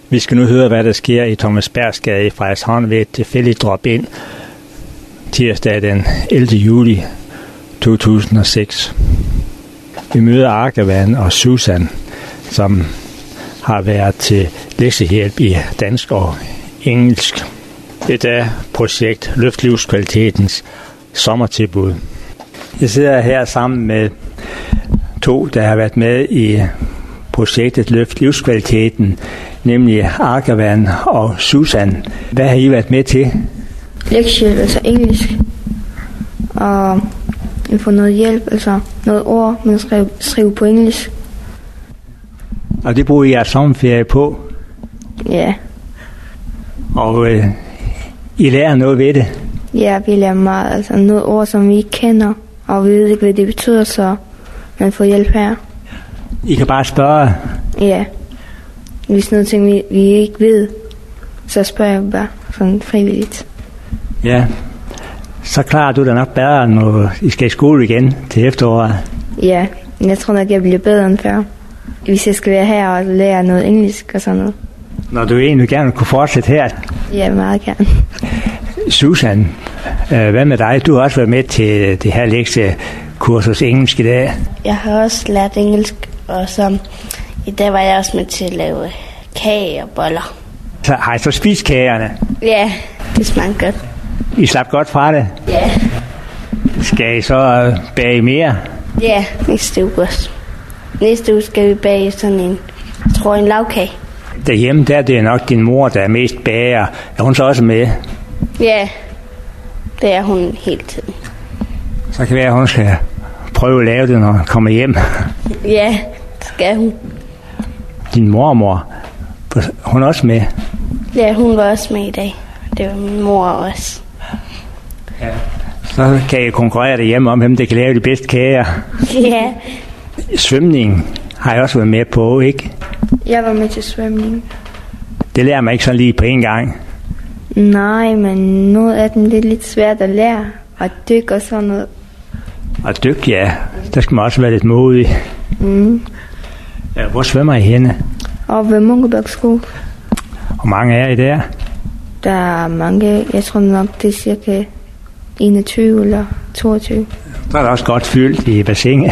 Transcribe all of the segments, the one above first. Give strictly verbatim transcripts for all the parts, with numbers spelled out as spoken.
Vi skal nu høre, hvad der sker i Thomas Bergsgade i Frederikshavn ved et tilfældigt drop-ind tirsdag den ellevte juli to tusind og seks. Vi møder Arkavan og Susan, som har været til lektiehjælp i dansk og engelsk. Det er projekt Løft Livskvalitetens sommertilbud. Jeg sidder her sammen med to, der har været med i projektet Løft Livskvaliteten, nemlig Arkavan og Susan. Hvad har I været med til? Lektiehjælp, altså engelsk. Og vi får noget hjælp, altså noget ord, man skal skrive på engelsk. Og det bruger I jeres sommerferie på? Ja. Og øh, I lærer noget ved det? Ja, vi lærer meget. Altså noget ord, som vi ikke kender, og vi ved ikke, hvad det betyder, så man får hjælp her. I kan bare spørge? Ja. Hvis noget ting, vi, vi ikke ved, så spørger jeg bare sådan frivilligt. Ja. Så klarer du dig nok bedre, når I skal i skole igen til efteråret? Ja, jeg tror nok, jeg bliver bedre end før. Hvis jeg skal være her og lære noget engelsk og sådan noget. Når du egentlig gerne kunne fortsætte her? Ja, meget gerne. Susan, øh, hvad med dig? Du har også været med til det her lektiekursus engelsk i dag. Jeg har også lært engelsk, og så i dag var jeg også med til at lave kage og boller. Så har I så spist kagerne? Ja, det smagte godt. I slap godt fra det? Ja. Skal I så bage mere? Ja, næste uge også. Næste uge skal vi bage sådan en, jeg tror en lavkage. Derhjemme, der er det nok din mor, der er mest bager. Er hun så også med? Ja, det er hun hele tiden. Så kan det være, at hun skal prøve at lave det, når hun kommer hjem. Ja, det skal hun. Din mormor, hun er også med? Ja, hun var også med i dag. Det var min mor også. Ja. Så kan I konkurrere derhjemme om, hvem der kan lave de bedste kager. Ja. Svømning har jeg også været med på, ikke? Jeg var med til svømning. Det lærer man ikke sådan lige på en gang. Nej, men noget af dem det er lidt svært at lære. Og dykke og sådan noget. Og dykke, ja. Der skal man også være lidt modig. Mm. Ja, hvor svømmer I henne? Og ved Munkebjerg skole. Hvor mange er I der? Der er mange, jeg tror nok det er cirka enogtyve eller toogtyve. Så er der også godt fyldt i bassinet.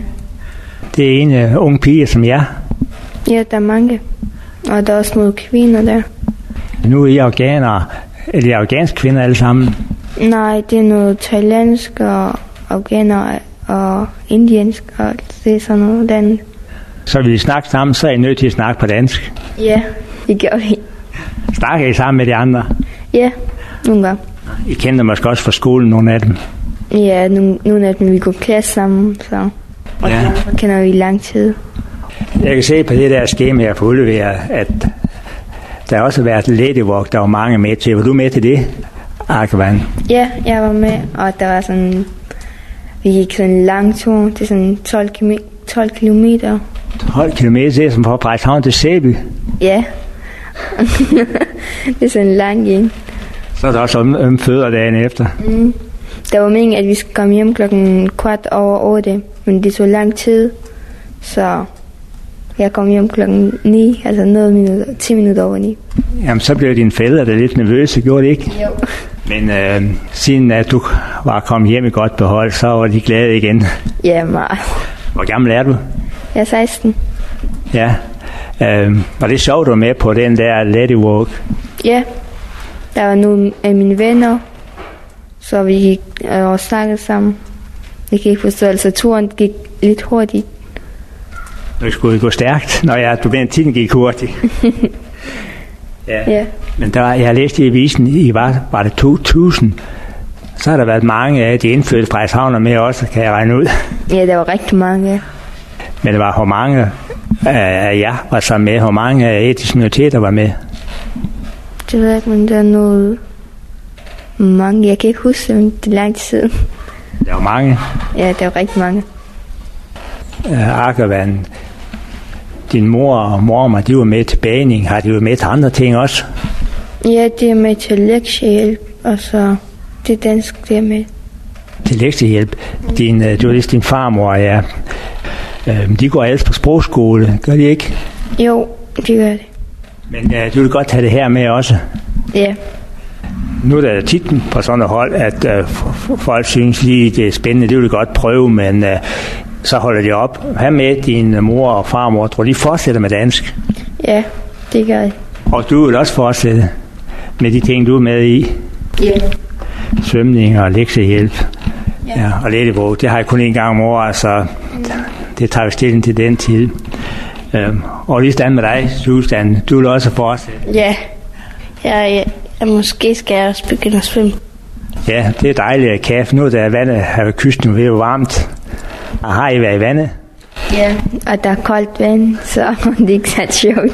Det er en uh, ung pige som jer. Ja, der er mange. Og der er også nogle kvinder der. Nu er I afghanere. Er de afghanske kvinder alle sammen? Nej, det er noget thailandsk og afghaner og indiansk og det er sådan noget andet. Så vil I snakke sammen, så er I nødt til at snakke på dansk? Ja, det gør vi. Snakker I sammen med de andre? Ja, nogle gange. I kender måske også fra skolen, nogle af dem? Ja, nogle, nogle af dem vi går klasse sammen, så. Og ja. Så kender vi i lang tid. Jeg kan se på det der skema, jeg får udleveret, at der også har været ladywalk, der var mange med til. Var du med til det, Arkavan? Ja, jeg var med, og der var sådan, vi gik sådan en lang tur til sådan tolv kilometer. tolv kilometer, det er som fra Frederikshavn til Sæby? Ja, det er sådan en lang gang. Så er der også om, om fødder dagen efter. Mm. Der var meningen, at vi skulle komme hjem klokken kvart over otte, men det tog lang tid, så jeg kom hjem klokken ni, altså noget minutter, ti minutter over ni. Jamen, så blev dine fædre da lidt nervøse, gjorde det ikke? Jo. Men øh, siden at du var kommet hjem i godt behold, så var de glade igen. Ja, meget. Hvor gammel er du? Jeg er seksten. Ja. Øh, var det sjovt, du var med på den der ladywalk? Ja. Der var nogle af mine venner, så vi gik og snakkede sammen. Jeg kan ikke forstå, altså turen gik lidt hurtigt. Det skulle gå stærkt, når jeg, du ved, tiden gik hurtigt. Ja. Ja. Men der, jeg har læst i avisen, I var, var det to tusind. Så har der været mange af de indfødte Frederikshavner med også, kan jeg regne ud. Ja, der var rigtig mange. Men det var, hvor mange af jer var så med? Hvor mange af etniske minoriteter var med? Det ved jeg ikke, men der er noget mange. Jeg kan ikke huske, men det er lang tid siden. Der var mange? Ja, der var rigtig mange. Uh, Arkavan, din mor og mormor, de var med til bagning. Har de været med til andre ting også? Ja, de er med til lektiehjælp, og så det dansk, det er med. Til lektiehjælp? Din, uh, det var lige din farmor, ja. Uh, de går alle på sprogskole, gør de ikke? Jo, de gør det. Men uh, du vil godt have det her med også? Ja. Nu er der tit på sådan et hold, at uh, folk synes lige, det er spændende, det vil de godt prøve, men uh, så holder de op. Hvad med din mor og farmor? Tror de fortsætter med dansk? Ja, det gør jeg. Og du vil også fortsætte med de ting, du er med i? Ja. Svømning og lektiehjælp. Ja. Ja, og læsebog, det har jeg kun en gang om året, så mm. det tager vi stilling til den tid. Øhm, og lige stand med dig, Susan, du vil også fortsætte? Ja, jeg, jeg, jeg måske skal jeg også begynde at svømme. Ja, det er dejligt at kaffe. Nu er der vandet her ved kysten ved varmt. Og har I været i vandet? Ja, og der er koldt vand, så det er ikke så sjovt.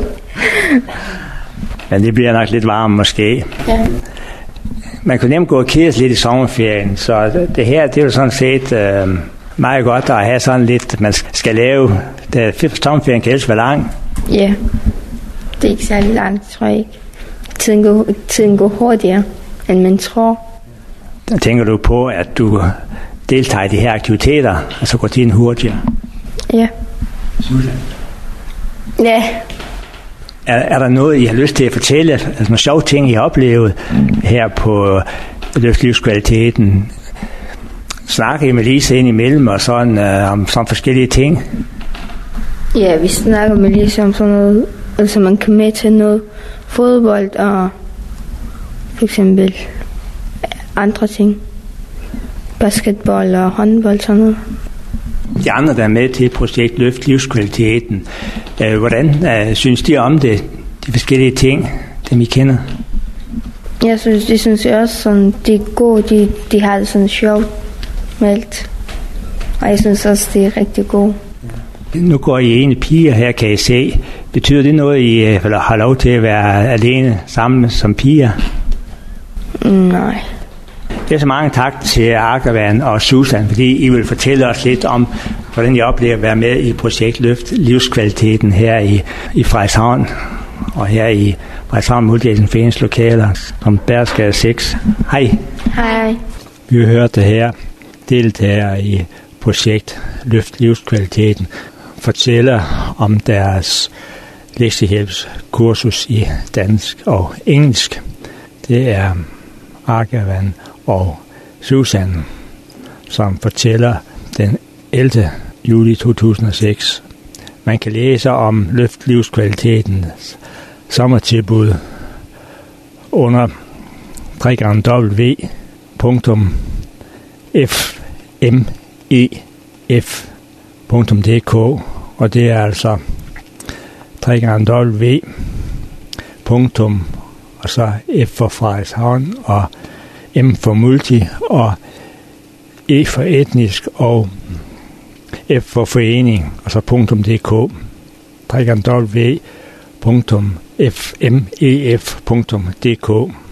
Men det bliver nok lidt varmt måske. Ja. Man kan nemt gå og kede sig lidt i sommerferien, så det her, det er jo sådan set øh, meget godt at have sådan lidt, man skal lave. Det, sommerferien kan ellers være lang. Ja, det er ikke særlig langt, tror jeg ikke. Tiden går, tiden går hurtigere, end man tror. Der tænker du på, at du deltager i de her aktiviteter, og så går tiden hurtigere? Ja. Susan? Ja. Er, er der noget, I har lyst til at fortælle? Altså nogle sjove ting, I har oplevet her på livskvaliteten? Snakker I med Lise ind imellem og sådan, øh, om sådan forskellige ting? Ja, vi snakker med Lise om sådan noget, altså man kan med til noget fodbold og for eksempel andre ting. Basketball og håndbold, sådan noget. De andre, der er med til projekt Løft Livskvaliteten, øh, hvordan øh, synes de om det, de forskellige ting, dem I kender? Jeg synes, de synes også, sådan, de er gode, de, de har det sådan sjovt med alt. Og jeg synes også, det er rigtig gode. Nu går I ene piger her, kan I se. Betyder det noget, I øh, har lov til at være alene sammen som piger? Nej. Det er så mange tak til Arkavan og Susan, fordi I vil fortælle os lidt om, hvordan I oplever at være med i projekt Løft Livskvaliteten her i, i Frederikshavn, og her i Frederikshavn Multietnisk lokaler som Bærsgade seks. Hej. Hej. Vi har hørt det her, deltager i projekt Løft Livskvaliteten, fortæller om deres lektiehjælpskursus i dansk og engelsk. Det er Arkavan og Susan, som fortæller den ellevte juli to tusind og seks. Man kan læse om Løft Livskvalitetens sommertilbud under w w w punktum f m e f punktum d k, og det er altså w w w punktum og så F for Frederikshavn og M for multi og E for etnisk og F for forening og så .dk. w w w punktum f m e f punktum d k.